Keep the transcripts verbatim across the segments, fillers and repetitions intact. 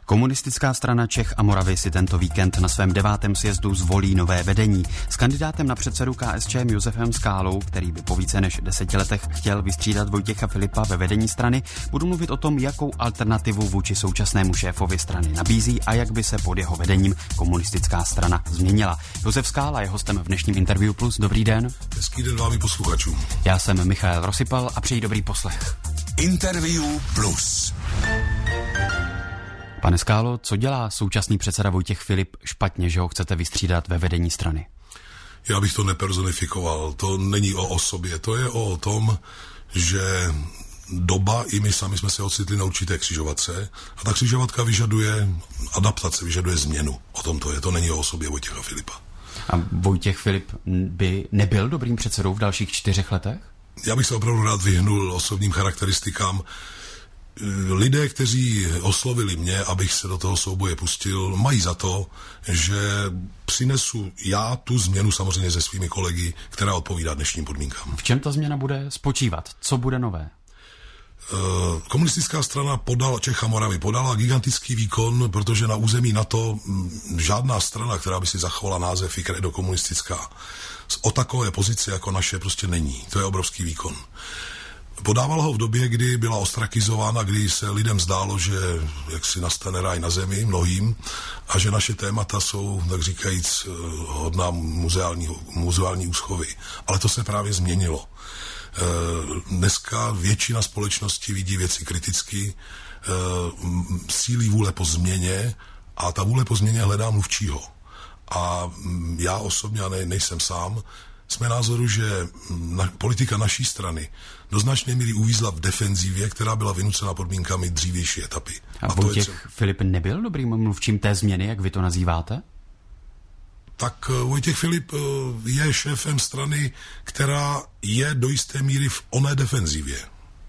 Komunistická strana Čech a Moravy si tento víkend na svém devátém sjezdu zvolí nové vedení. S kandidátem na předsedu K S Č M Josefem Skálou, který by po více než deseti letech chtěl vystřídat Vojtěcha Filipa ve vedení strany, budu mluvit o tom, jakou alternativu vůči současnému šéfovi strany nabízí a jak by se pod jeho vedením komunistická strana změnila. Josef Skála je hostem v dnešním Interview Plus. Dobrý den. Hezký den vám i posluchačům. Já jsem Michael Rosypal a přeji dobrý poslech. Interview Plus. Pane Skálo, co dělá současný předseda Vojtěch Filip špatně, že ho chcete vystřídat ve vedení strany? Já bych to nepersonifikoval. To není o osobě. To je o tom, že doba, i my sami jsme se ocitli na určité křižovatce a ta křižovatka vyžaduje adaptace, vyžaduje změnu. O tom to je. To není o osobě Vojtěcha Filipa. A Vojtěch Filip by nebyl dobrým předsedou v dalších čtyřech letech? Já bych se opravdu rád vyhnul osobním charakteristikám. Lidé, kteří oslovili mě, abych se do toho souboje pustil, mají za to, že přinesu já tu změnu samozřejmě se svými kolegy, která odpovídá dnešním podmínkám. V čem ta změna bude spočívat? Co bude nové? Komunistická strana podala, Čech a Moravy podala gigantický výkon, protože na území NATO žádná strana, která by si zachovala název i kredo komunistická, o takové pozici jako naše prostě není. To je obrovský výkon. Podával ho v době, kdy byla ostrakizována, kdy se lidem zdálo, že jaksi nastane ráj na zemi mnohým a že naše témata jsou, tak říkajíc, hodná muzeální, muzeální úschovy. Ale to se právě změnilo. Dneska většina společnosti vidí věci kriticky, sílí vůle po změně a ta vůle po změně hledá mluvčího. A já osobně, a ne, nejsem sám, jsme názoru, že na, politika naší strany do značné míry uvízla v defenzivě, která byla vynucena podmínkami dřívější etapy. A, a Vojtěch třeba... Filip nebyl dobrým mluvčím té změny, jak vy to nazýváte? Tak Vojtěch Filip je šéfem strany, která je do jisté míry v oné defenzivě.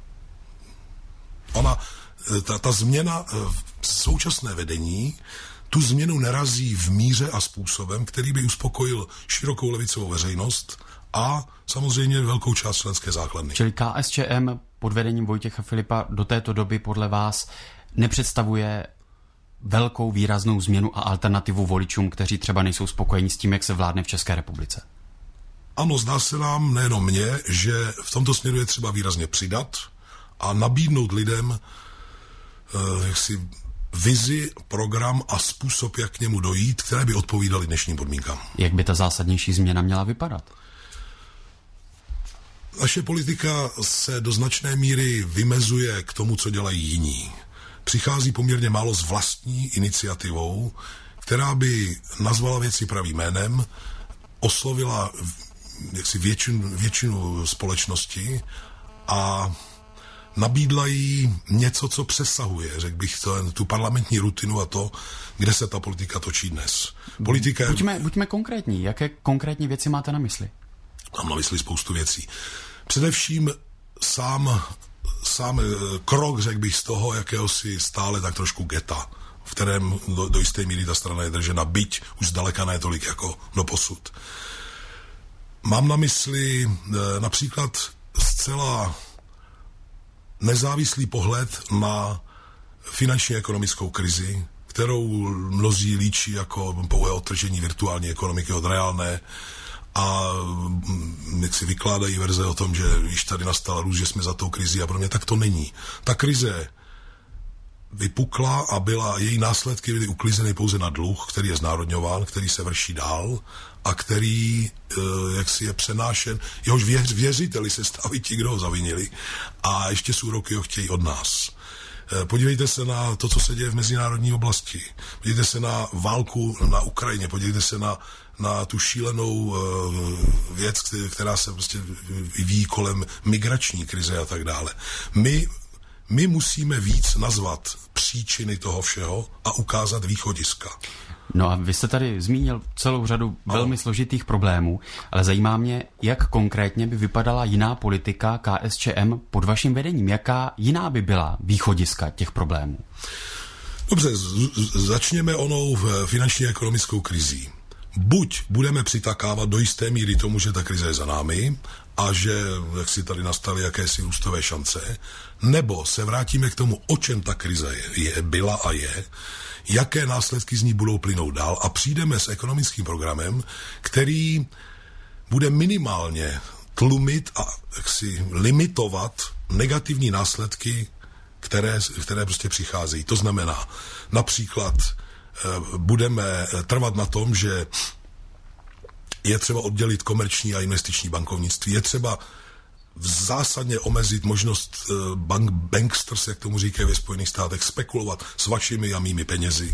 Ona, ta, ta změna v současné vedení tu změnu nerazí v míře a způsobem, který by uspokojil širokou levicovou veřejnost a samozřejmě velkou část členské základny. Čili K S Č M pod vedením Vojtěcha Filipa do této doby podle vás nepředstavuje velkou výraznou změnu a alternativu voličům, kteří třeba nejsou spokojeni s tím, jak se vládne v České republice? Ano, zdá se nám, nejenom mně, že v tomto směru je třeba výrazně přidat a nabídnout lidem eh, jaksi vizi, program a způsob, jak k němu dojít, které by odpovídaly dnešním podmínkám. Jak by ta zásadnější změna měla vypadat? Naše politika se do značné míry vymezuje k tomu, co dělají jiní. Přichází poměrně málo s vlastní iniciativou, která by nazvala věci pravým jménem, oslovila jaksi většinu, většinu společnosti a nabídla jí něco, co přesahuje, řekl bych, to, tu parlamentní rutinu a to, kde se ta politika točí dnes. Politika je... buďme, buďme konkrétní. Jaké konkrétní věci máte na mysli? Mám na mysli spoustu věcí. Především sám, sám krok, řekl bych, z toho, jakéhosi stále tak trošku geta, v kterém do, do jisté míry ta strana je držena, byť už zdaleka ne tolik jako doposud. Mám na mysli e, například zcela nezávislý pohled na finanční ekonomickou krizi, kterou mnozí líčí jako pouhé odtržení virtuální ekonomiky od reálné a jak si vykládají verze o tom, že již tady nastala růst, že jsme za tou krizi a pro mě tak to není. Ta krize vypukla a byla, její následky byly uklizeny pouze na dluh, který je znárodňován, který se vrší dál a který jak si je přenášen, jehož věř, věřiteli se staví ti, kdo ho zavinili a ještě s úroky ho chtějí od nás. Podívejte se na to, co se děje v mezinárodní oblasti. Podívejte se na válku na Ukrajině, podívejte se na, na tu šílenou věc, která se prostě vyvíjí kolem migrační krize a tak dále. My My musíme víc nazvat příčiny toho všeho a ukázat východiska. No a vy jste tady zmínil celou řadu ano. velmi složitých problémů, ale zajímá mě, jak konkrétně by vypadala jiná politika K S Č M pod vaším vedením. Jaká jiná by byla východiska těch problémů? Dobře, z- začněme onou finanční a ekonomickou krizí. Buď budeme přitakávat do jisté míry tomu, že ta krize je za námi a že jak si tady nastaly jakési růstové šance, nebo se vrátíme k tomu, o čem ta krize je, je byla a je, jaké následky z ní budou plynout dál a přijdeme s ekonomickým programem, který bude minimálně tlumit a jaksi limitovat negativní následky, které, které prostě přicházejí. To znamená, například budeme trvat na tom, že je třeba oddělit komerční a investiční bankovnictví, je třeba zásadně omezit možnost bank, banksters, jak tomu říkají ve Spojených státech, spekulovat s vašimi a mými penězi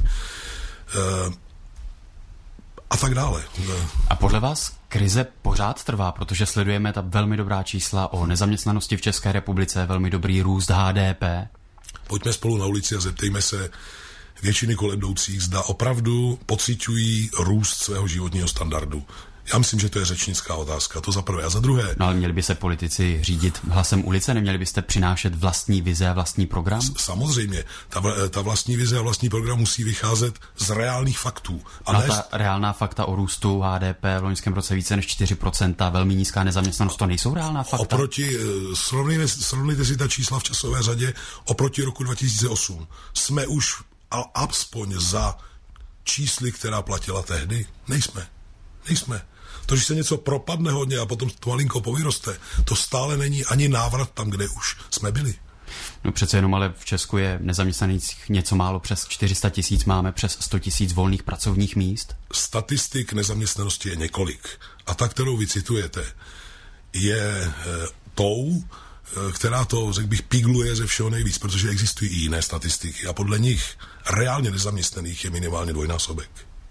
a tak dále. A podle vás krize pořád trvá, protože sledujeme ta velmi dobrá čísla o nezaměstnanosti v České republice, velmi dobrý růst H D P. Pojďme spolu na ulici a zeptejme se většiny kolem jdoucích, zda opravdu pociťují růst svého životního standardu. Já myslím, že to je řečnická otázka, to za prvé. A za druhé... No ale měli by se politici řídit hlasem ulice, neměli byste přinášet vlastní vize a vlastní program? Samozřejmě. Ta, ta vlastní vize a vlastní program musí vycházet z reálných faktů. A no ne... ta reálná fakta o růstu H D P v loňském roce více než čtyři procenta, velmi nízká nezaměstnanost, to nejsou reálná fakta? Oproti, srovnejte, srovnejte si ta čísla v časové řadě, oproti roku dva tisíce osm. Jsme už alespoň za čísly, která platila tehdy? Nejsme. Nejsme. To, že se něco propadne hodně a potom to malinko povyroste, to stále není ani návrat tam, kde už jsme byli. No přece jenom, ale v Česku je nezaměstnaných něco málo přes čtyři sta tisíc, máme přes sto tisíc volných pracovních míst. Statistik nezaměstnanosti je několik. A ta, kterou vy citujete, je e, tou, e, která to, řekl bych, pigluje ze všeho nejvíc, protože existují i jiné statistiky a podle nich reálně nezaměstnaných je minimálně dvojnásobek.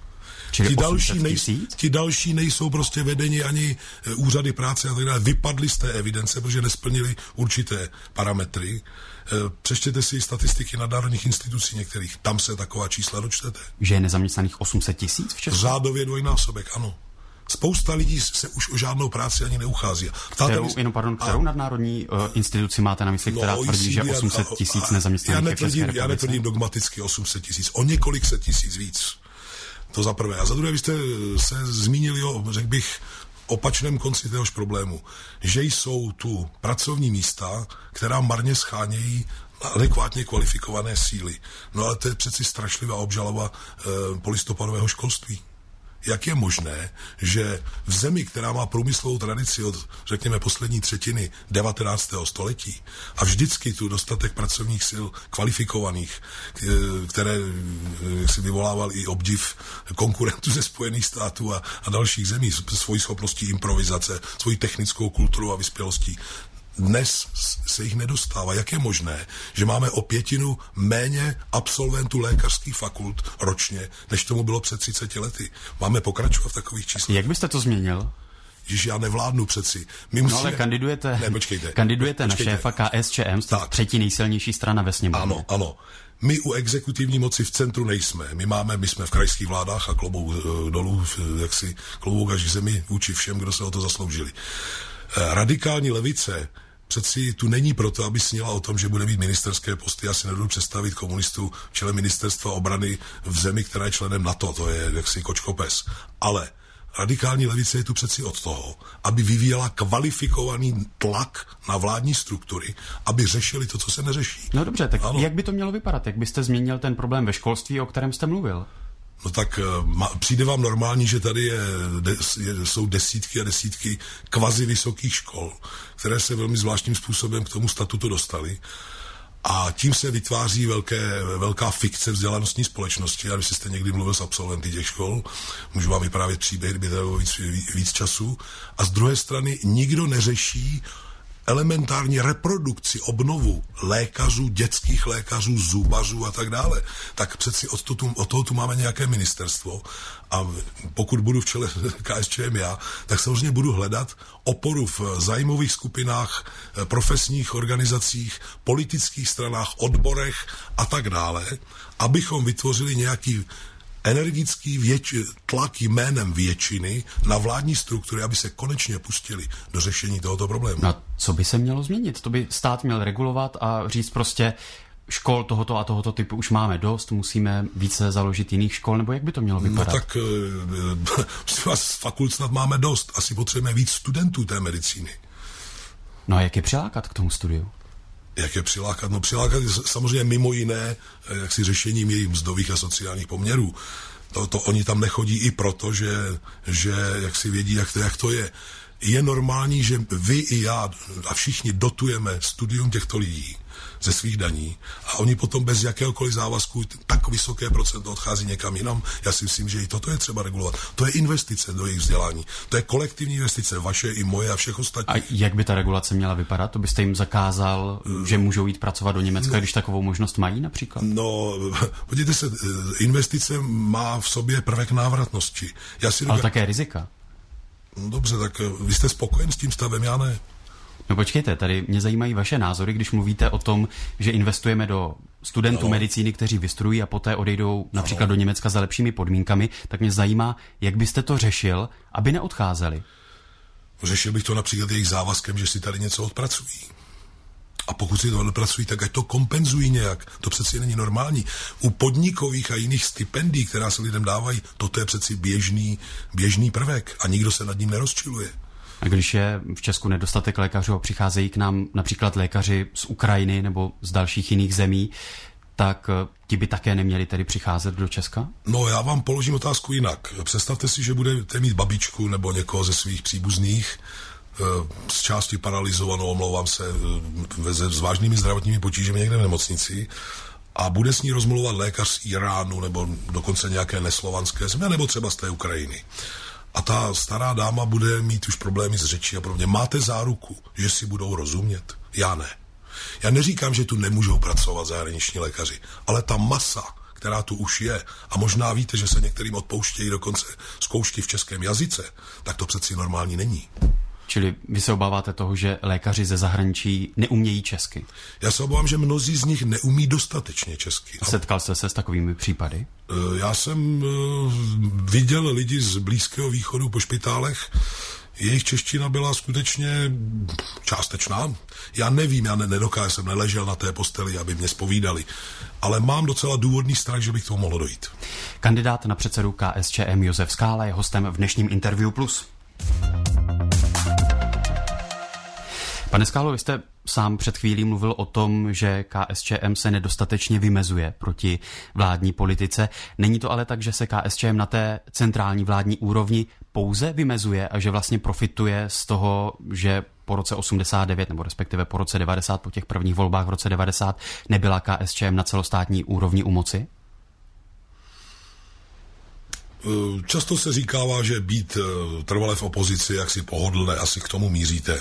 Ti další, nej, ti další nejsou prostě vedeni ani úřady práce a tak dále. Vypadli z té evidence, protože nesplnili určité parametry. Přečtěte si statistiky nadnárodních institucí některých. Tam se taková čísla dočtete. Že je nezaměstnaných osm set tisíc v Česku? Řádově dvojnásobek, ano. Spousta lidí se už o žádnou práci ani neuchází. Kterou, mi... jenom, pardon, kterou a... nadnárodní uh, instituci máte na mysli, která no, tvrdí, že osm set tisíc nezaměstnaných je v České republice? Já netvrdím dogmaticky osm set tisíc, o několik set tisíc víc. To za prvé. A za druhé, vy jste se zmínili o, řekl bych, opačném konci téhož problému, že jsou tu pracovní místa, která marně schánějí adekvátně kvalifikované síly. No ale to je přeci strašlivá obžaloba e, polistopadového školství. Jak je možné, že v zemi, která má průmyslovou tradici od, řekněme, poslední třetiny devatenáctého století a vždycky tu dostatek pracovních sil kvalifikovaných, které si vyvolával i obdiv konkurentů ze Spojených států a, a dalších zemí, svojí schopností improvizace, svojí technickou kulturu a vyspělostí, dnes se jich nedostává. Jak je možné, že máme o pětinu méně absolventů lékařských fakult ročně, než tomu bylo před třiceti lety? Máme pokračovat v takových číslech? Jak byste to změnil? Že já nevládnu přeci. My musíme... No ale kandidujete, ne, počkejte, kandidujete počkejte. na šéfa K S Č M, jste třetí nejsilnější strana ve sněmovně. Ano, ano. My u exekutivní moci v centru nejsme. My máme, my jsme v krajských vládách a klobouk dolů, jaksi klobouk až k zemi vůči všem, kdo se o to zasloužili. Radikální levice přeci tu není proto, aby snila o tom, že bude mít ministerské posty. Já si nedovedu představit komunistů v čele ministerstva obrany v zemi, která je členem NATO. To je jaksi kočkopes. Ale radikální levice je tu přeci od toho, aby vyvíjela kvalifikovaný tlak na vládní struktury, aby řešili to, co se neřeší. No dobře, tak ano. Jak by to mělo vypadat? Jak byste změnil ten problém ve školství, o kterém jste mluvil? No tak ma, přijde vám normální, že tady je, de, je, jsou desítky a desítky kvazi vysokých škol, které se velmi zvláštním způsobem k tomu statutu dostaly. A tím se vytváří velké, velká fikce vzdělanostní společnosti. A když jste někdy mluvil s absolventy těch škol, můžu vám vyprávět příběh, kdyby to bylo víc, víc času. A z druhé strany nikdo neřeší elementární reprodukci, obnovu lékařů, dětských lékařů, zubařů a tak dále. Tak přeci od, to, od toho tu máme nějaké ministerstvo a pokud budu v čele K S Č M já, tak samozřejmě budu hledat oporu v zájmových skupinách, profesních organizacích, politických stranách, odborech a tak dále, abychom vytvořili nějaký energický věč, tlak jménem většiny na vládní struktury, aby se konečně pustili do řešení tohoto problému. No co by se mělo změnit? To by stát měl regulovat a říct prostě škol tohoto a tohoto typu už máme dost, musíme více založit jiných škol, nebo jak by to mělo vypadat? No tak z vás fakult snad máme dost. Asi potřebujeme víc studentů té medicíny. No a jak je přilákat k tomu studiu? Jak je přilákat? No přilákat je samozřejmě mimo jiné jaksi řešením jejich mzdových a sociálních poměrů. To, to oni tam nechodí i proto, že, že jak si vědí, jak to, jak to je. Je normální, že vy i já a všichni dotujeme studium těchto lidí ze svých daní a oni potom bez jakéhokoliv závazku tak vysoké procento odchází někam jinam. Já si myslím, že i toto je třeba regulovat. To je investice do jejich vzdělání. To je kolektivní investice, vaše i moje a všech ostatních. A jak by ta regulace měla vypadat? To byste jim zakázal, že můžou jít pracovat do Německa, no, když takovou možnost mají například? No, podívejte se, investice má v sobě prvek návratnosti. Já si Ale doká... také rizika. No dobře, tak vy jste spokojen s tím stavem, já ne. No počkejte, tady mě zajímají vaše názory, když mluvíte o tom, že investujeme do studentů no. medicíny, kteří vystudují a poté odejdou například no. do Německa za lepšími podmínkami, tak mě zajímá, jak byste to řešil, aby neodcházeli. Řešil bych to například jejich závazkem, že si tady něco odpracují. A pokud si to odpracují, tak ať to kompenzují nějak. To přeci není normální. U podnikových a jiných stipendií, která se lidem dávají, toto je přeci běžný, běžný prvek a nikdo se nad ním nerozčiluje. A když je v Česku nedostatek lékařů a přicházejí k nám například lékaři z Ukrajiny nebo z dalších jiných zemí, tak ti by také neměli tedy přicházet do Česka? No, já vám položím otázku jinak. Představte si, že budete mít babičku nebo někoho ze svých příbuzných, z části paralizovanou, omlouvám se, s vážnými zdravotními potížemi někde v nemocnici a bude s ní rozmluvat lékař z Iránu nebo dokonce nějaké neslovanské země, nebo třeba z té Ukrajiny. A ta stará dáma bude mít už problémy s řečí a podobně. Máte záruku, že si budou rozumět? Já ne. Já neříkám, že tu nemůžou pracovat zahraniční lékaři, ale ta masa, která tu už je, a možná víte, že se některým odpouštějí dokonce zkoušky v českém jazyce, tak to přeci normální není. Čili vy se obáváte toho, že lékaři ze zahraničí neumějí česky? Já se obávám, že mnozí z nich neumí dostatečně česky. Setkal jste se s takovými případy? Já jsem viděl lidi z Blízkého východu po špitálech. Jejich čeština byla skutečně částečná. Já nevím, já nedokážu, jsem neležel na té posteli, aby mě zpovídali. Ale mám docela důvodný strach, že bych toho mohl dojít. Kandidát na předsedu K S Č M Josef Skála je hostem v dnešním Interview Plus. Pane Skálo, vy jste sám před chvílí mluvil o tom, že K S Č M se nedostatečně vymezuje proti vládní politice. Není to ale tak, že se K S Č M na té centrální vládní úrovni pouze vymezuje a že vlastně profituje z toho, že po roce osmdesát devět, nebo respektive po roce devadesát, po těch prvních volbách v roce devadesát, nebyla K S Č M na celostátní úrovni u moci? Často se říkává, že být trvale v opozici jaksi pohodlné, asi k tomu míříte.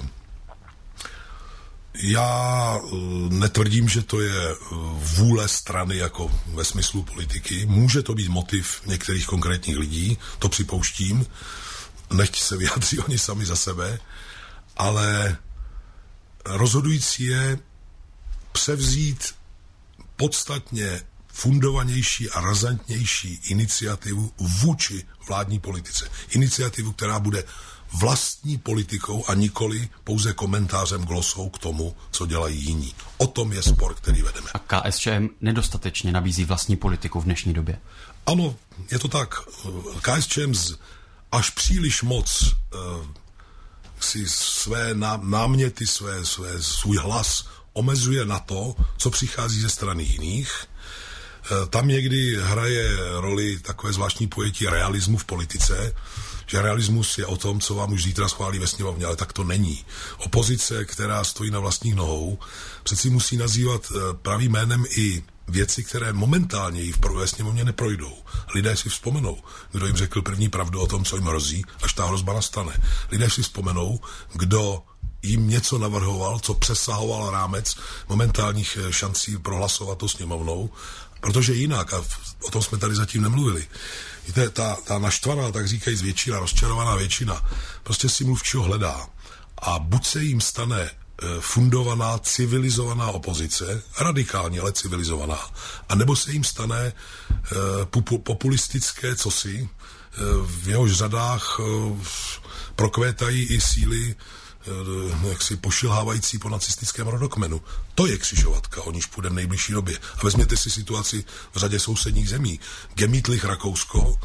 Já netvrdím, že to je vůle strany jako ve smyslu politiky. Může to být motiv některých konkrétních lidí, to připouštím, nechť se vyjádří oni sami za sebe, ale rozhodující je převzít podstatně fundovanější a razantnější iniciativu vůči vládní politice. Iniciativu, která bude vlastní politikou a nikoli pouze komentářem, glosou k tomu, co dělají jiní. O tom je spor, který vedeme. A K S Č M nedostatečně nabízí vlastní politiku v dnešní době? Ano, je to tak. K S Č M až příliš moc uh, si své náměty, své, své, svůj hlas omezuje na to, co přichází ze strany jiných. Tam někdy hraje roli takové zvláštní pojetí realismu v politice, že realismus je o tom, co vám už zítra schválí ve sněmovně, ale tak to není. Opozice, která stojí na vlastních nohou, přeci musí nazývat pravým jménem i věci, které momentálně jí v prvé sněmovně neprojdou. Lidé si vzpomenou, kdo jim řekl první pravdu o tom, co jim hrozí, až ta hrozba nastane. Lidé si vzpomenou, kdo jim něco navrhoval, co přesahoval rámec momentálních šancí prohlasovat to sněmovnou, protože jinak, a o tom jsme tady zatím nemluvili, víte, ta, ta naštvaná, tak říkají většina, rozčarovaná většina, prostě si mluvčího hledá. A buď se jim stane fundovaná, civilizovaná opozice, radikálně, ale civilizovaná, a nebo se jim stane populistické cosi, v jehož řadách prokvétají i síly jaksi pošilhávající po nacistickém rodokmenu. To je křižovatka, o níž půjde v nejbližší době. A vezměte si situaci v řadě sousedních zemí. Gemítlich Rakousko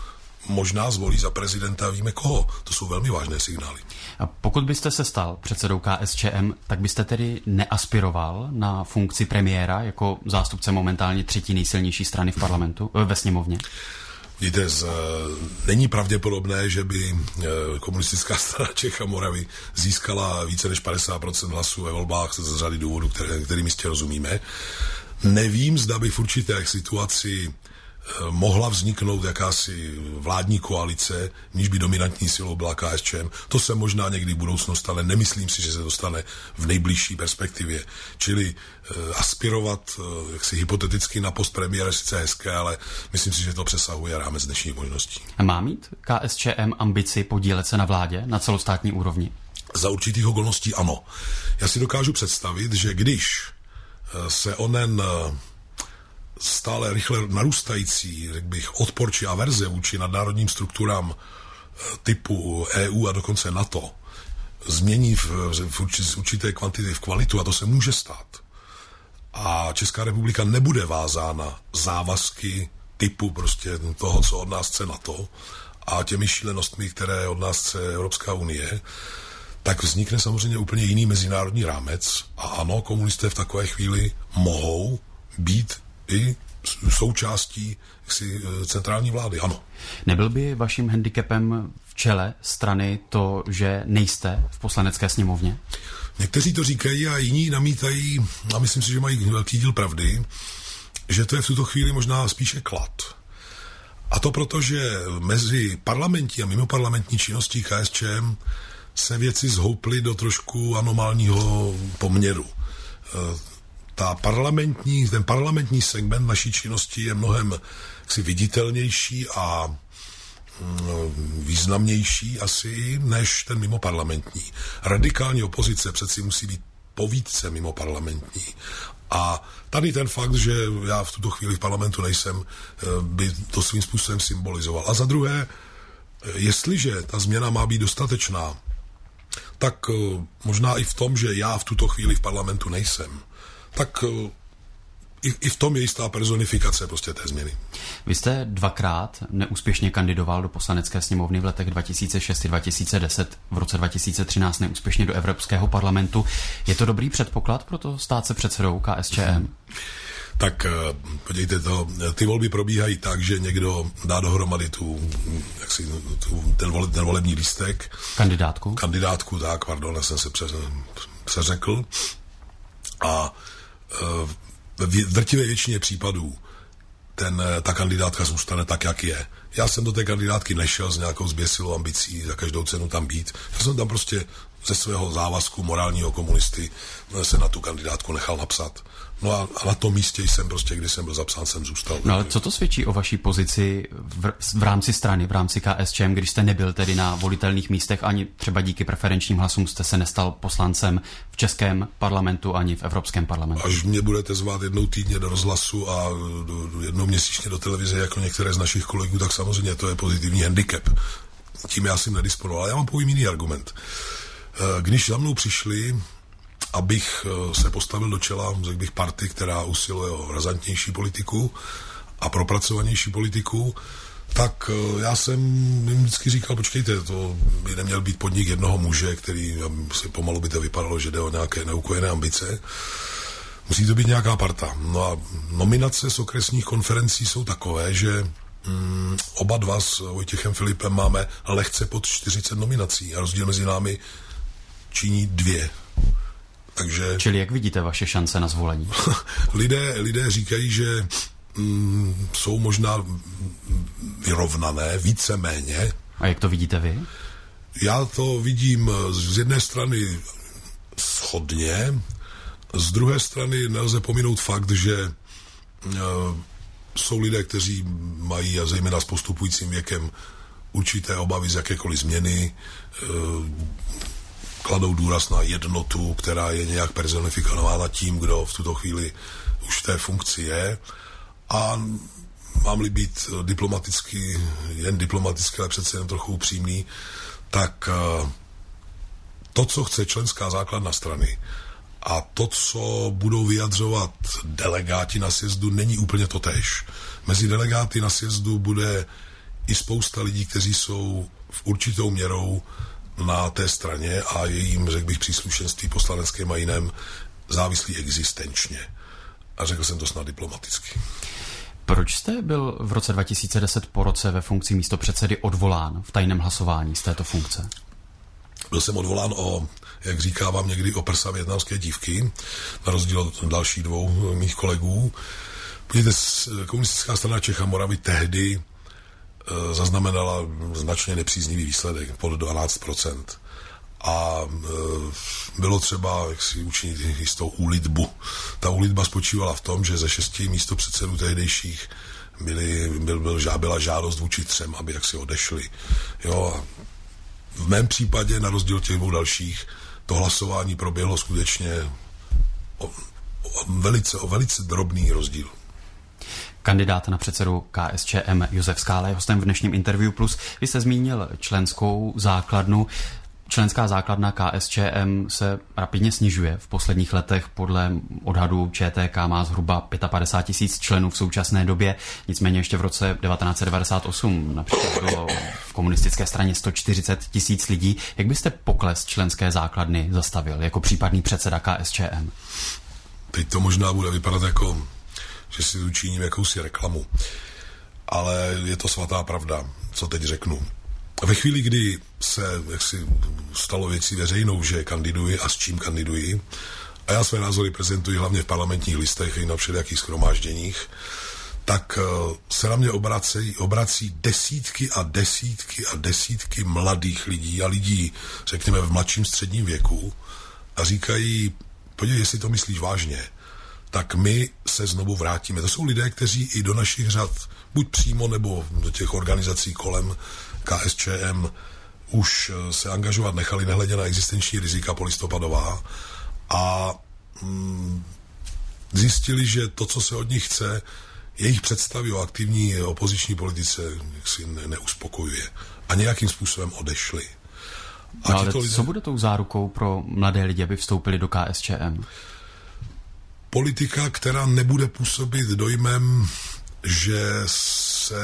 možná zvolí za prezidenta, víme koho. To jsou velmi vážné signály. A pokud byste se stal předsedou K S Č M, tak byste tedy neaspiroval na funkci premiéra jako zástupce momentálně třetí nejsilnější strany v parlamentu, ve sněmovně? Víte, z, není pravděpodobné, že by komunistická strana Čech a Moravy získala více než padesát procent hlasů ve volbách z řady důvodů, které, kterým jistě rozumíme. Nevím, zda by v určité situaci mohla vzniknout jakási vládní koalice, níž by dominantní silou byla K S Č M. To se možná někdy v budoucnosti, ale nemyslím si, že se dostane v nejbližší perspektivě. Čili eh, aspirovat eh, jaksi hypoteticky na post premiéra sice hezké, ale myslím si, že to přesahuje rámec dnešních možností. Má mít K S Č M ambici podílet se na vládě na celostátní úrovni? Za určitých okolností ano. Já si dokážu představit, že když eh, se onen eh, stále rychle narůstající, řekl bych, odpor či averze vůči nadnárodním strukturám typu E U a dokonce NATO změní v, v určité kvantity v kvalitu, a to se může stát. A Česká republika nebude vázána závazky typu prostě toho, co od nás chce NATO a těmi šílenostmi, které od nás chce Evropská unie, tak vznikne samozřejmě úplně jiný mezinárodní rámec a ano, komunisté v takové chvíli mohou být i součástí jaksi, centrální vlády, ano. Nebyl by vaším handicapem v čele strany to, že nejste v poslanecké sněmovně? Někteří to říkají a jiní namítají, a myslím si, že mají velký díl pravdy, že to je v tuto chvíli možná spíše klad. A to proto, že mezi parlamentní a mimoparlamentní činností K S Č M se věci zhouply do trošku anomálního poměru. Ta parlamentní, ten parlamentní segment naší činnosti je mnohem jaksi viditelnější a mm, významnější asi než ten mimoparlamentní. Radikální opozice přeci musí být povídce mimoparlamentní. A tady ten fakt, že já v tuto chvíli v parlamentu nejsem, by to svým způsobem symbolizoval. A za druhé, jestliže ta změna má být dostatečná, tak možná i v tom, že já v tuto chvíli v parlamentu nejsem, tak i, i v tom je jistá personifikace prostě té změny. Vy jste dvakrát neúspěšně kandidoval do poslanecké sněmovny v letech dva tisíce šest a dva tisíce deset, v roce dva tisíce třináct neúspěšně do Evropského parlamentu. Je to dobrý předpoklad pro to stát se předsedou K S Č M? Tak podívejte, to, ty volby probíhají tak, že někdo dá dohromady tu, jaksi, tu ten, vole, ten volební lístek. Kandidátku? Kandidátku, tak, pardon, já jsem se pře, přeřekl. A v drtivé většině případů ten, ta kandidátka zůstane tak, jak je. Já jsem do té kandidátky nešel s nějakou zběsilou ambicí za každou cenu tam být. Já jsem tam prostě ze svého závazku morálního komunisty se na tu kandidátku nechal napsat. No a, a na tom místě jsem prostě, když jsem byl zapsán, jsem zůstal. No ale co to svědčí o vaší pozici v, v rámci strany, v rámci K S Č M, když jste nebyl tedy na volitelných místech, ani třeba díky preferenčním hlasům jste se nestal poslancem v českém parlamentu ani v Evropském parlamentu? Až mě budete zvát jednou týdně do rozhlasu a do, do jednou měsíčně do televize, jako některé z našich kolegů, tak samozřejmě to je pozitivní handicap. Tím já jsem nedisponoval. Ale já mám povím jiný argument. Když za mnou přišli, abych se postavil do čela, řekl bych, party, která usiluje o razantnější politiku a propracovanější politiku, tak já jsem jim vždycky říkal, počkejte, to by neměl být podnik jednoho muže, který se pomalu by to vypadalo, že jde o nějaké neukojené ambice. Musí to být nějaká parta. No a nominace z okresních konferencí jsou takové, že mm, oba dva s Vojtěchem Filipem máme lehce pod čtyřicet nominací a rozdíl mezi námi činí dvě. Takže... Čili jak vidíte vaše šance na zvolení? lidé, lidé říkají, že mm, jsou možná vyrovnané, víceméně. A jak to vidíte vy? Já to vidím z jedné strany shodně, z druhé strany nelze pominout fakt, že e, jsou lidé, kteří mají, a zejména s postupujícím věkem, určité obavy z jakékoliv změny, e, kladou důraz na jednotu, která je nějak personifikována tím, kdo v tuto chvíli už v té funkci je. A mám-li být diplomaticky, jen diplomaticky, ale přece jen trochu upřímný, tak to, co chce členská základna strany a to, co budou vyjadřovat delegáti na sjezdu, není úplně totéž. Mezi delegáty na sjezdu bude i spousta lidí, kteří jsou v určitou měrou na té straně a jejím, řekl bych, příslušenství poslaneckým a jiném závislí existenčně. A řekl jsem to snad diplomaticky. Proč jste byl v roce dva tisíce deset po roce ve funkci místopředsedy odvolán v tajném hlasování z této funkce? Byl jsem odvolán o, jak říkávám někdy, o prsa vietnamské dívky, na rozdíl od dalších dvou mých kolegů. Podívejte, komunistická strana Čech a Moravy tehdy e, zaznamenala značně nepříznivý výsledek, pod dvanáct procent. A e, bylo třeba, jak si učinit jistou úlitbu. Ta úlitba spočívala v tom, že ze šesti místopředsedů tehdejších byli, byl, byl, byla žádost vůči třem, aby jaksi odešli. Jo, a v mém případě, na rozdíl těch dvou dalších, to hlasování proběhlo skutečně o, o, velice, o velice drobný rozdíl. Kandidát na předsedu K S Č M Josef Skála je hostem v dnešním Interview Plus. Vy jste zmínil členskou základnu. Členská základna K S Č M se rapidně snižuje. V posledních letech podle odhadu Č T K má zhruba padesát pět tisíc členů v současné době. Nicméně ještě v roce devatenáct set devadesát osm například bylo v komunistické straně sto čtyřicet tisíc lidí. Jak byste pokles členské základny zastavil jako případný předseda K S Č M? Teď to možná bude vypadat jako, že si učiním jakousi reklamu. Ale je to svatá pravda, co teď řeknu. Ve chvíli, kdy se jaksi stalo věcí veřejnou, že kandiduji a s čím kandiduji, a já své názory prezentuji hlavně v parlamentních listech i na všelijakých shromážděních, tak se na mě obrací, obrací desítky a desítky a desítky mladých lidí a lidí, řekněme, v mladším středním věku a říkají, podívej, jestli to myslíš vážně, tak my se znovu vrátíme. To jsou lidé, kteří i do našich řad, buď přímo nebo do těch organizací kolem K S Č M už se angažovat nechali, nehledě na existenční rizika polistopadová a mm, zjistili, že to, co se od nich chce, jejich představy o aktivní opoziční politice si ne, neuspokojuje. A nějakým způsobem odešli. A no, ale lidé... co bude tou zárukou pro mladé lidi, aby vstoupili do K S Č M? Politika, která nebude působit dojmem, že se,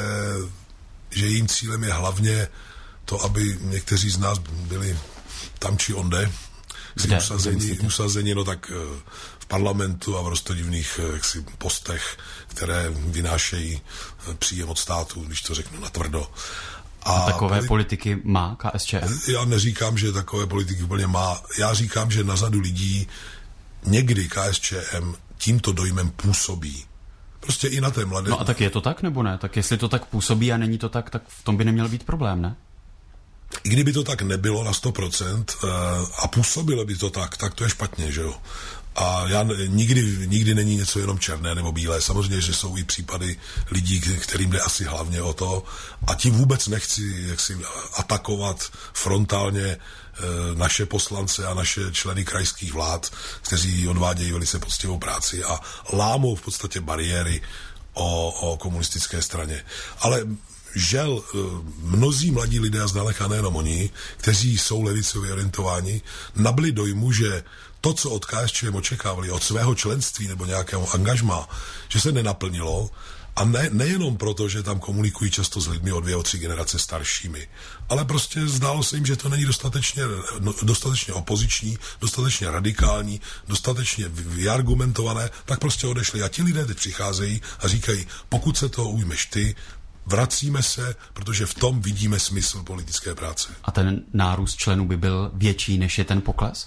že jejím cílem je hlavně to, aby někteří z nás byli tam či onde, Kde? usazení, Kde usazení, no tak v parlamentu a v roztodivných jaksi postech, které vynášejí příjem od státu, když to řeknu natvrdo. A, a takové politi- politiky má K S Č M? Já neříkám, že takové politiky úplně má. Já říkám, že na řadu lidí někdy K S Č M tímto dojmem působí. Prostě i na té mladé... No a tak je to tak, nebo ne? Tak jestli to tak působí a není to tak, tak v tom by neměl být problém, ne? I kdyby to tak nebylo na sto procent a působilo by to tak, tak to je špatně, že jo? A já nikdy, nikdy není něco jenom černé nebo bílé. Samozřejmě, že jsou i případy lidí, kterým jde asi hlavně o to. A tím vůbec nechci jaksi atakovat frontálně naše poslance a naše členy krajských vlád, kteří odvádějí velice poctivou práci a lámou v podstatě bariéry o, o komunistické straně. Ale žel, mnozí mladí lidé, a zdaleka nejenom oni, kteří jsou levicově orientováni, nabyli dojmu, že to, co od K S Č M očekávali, od svého členství nebo nějakého angažmá, že se nenaplnilo. A ne, nejenom proto, že tam komunikují často s lidmi o dvě, o tři generace staršími, ale prostě zdálo se jim, že to není dostatečně, no, dostatečně opoziční, dostatečně radikální, dostatečně vyargumentované, tak prostě odešli. A ti lidé teď přicházejí a říkají, pokud se toho ujmeš ty, vracíme se, protože v tom vidíme smysl politické práce. A ten nárůst členů by byl větší, než je ten pokles?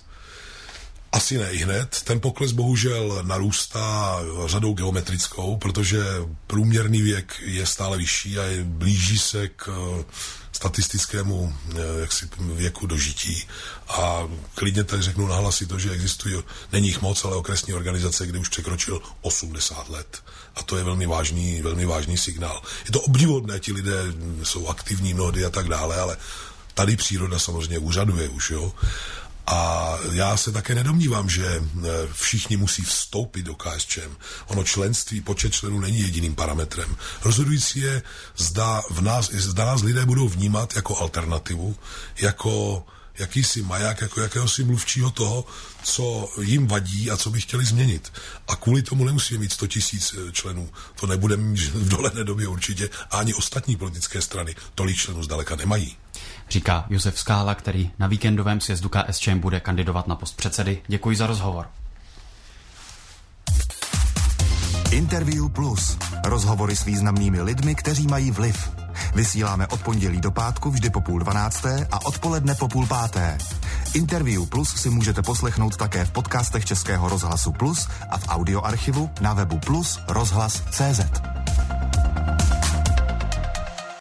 Asi ne i hned. Ten pokles bohužel narůstá řadou geometrickou, protože průměrný věk je stále vyšší a je blíží se k statistickému jaksi, věku dožití. A klidně tak řeknu nahlas to, že existují, není jich moc, ale okresní organizace, kde už překročil osmdesát let. A to je velmi vážný, velmi vážný signál. Je to obdivuhodné, ti lidé jsou aktivní mnohdy a tak dále, ale tady příroda samozřejmě úřaduje už, jo. A já se také nedomnívám, že všichni musí vstoupit do K S Č M. Ono členství, počet členů není jediným parametrem. Rozhodující je, zda, v nás, zda nás lidé budou vnímat jako alternativu, jako jakýsi maják, jako jakéhosi mluvčího toho, co jim vadí a co by chtěli změnit. A kvůli tomu nemusíme mít sto tisíc členů. To nebudeme mít v dohledné době určitě. A ani ostatní politické strany tolik členů zdaleka nemají. Říká Josef Skála, který na víkendovém sjezdu K S Č bude kandidovat na post předsedy. Děkuji za rozhovor. Interview Plus. Rozhovory s významnými lidmi, kteří mají vliv. Vysíláme od pondělí do pátku vždy po půl dvanácté a odpoledne po půl páté. Interview Plus si můžete poslechnout také v podcastech Českého rozhlasu Plus a v audioarchivu na webu plus rozhlas tečka cé zet.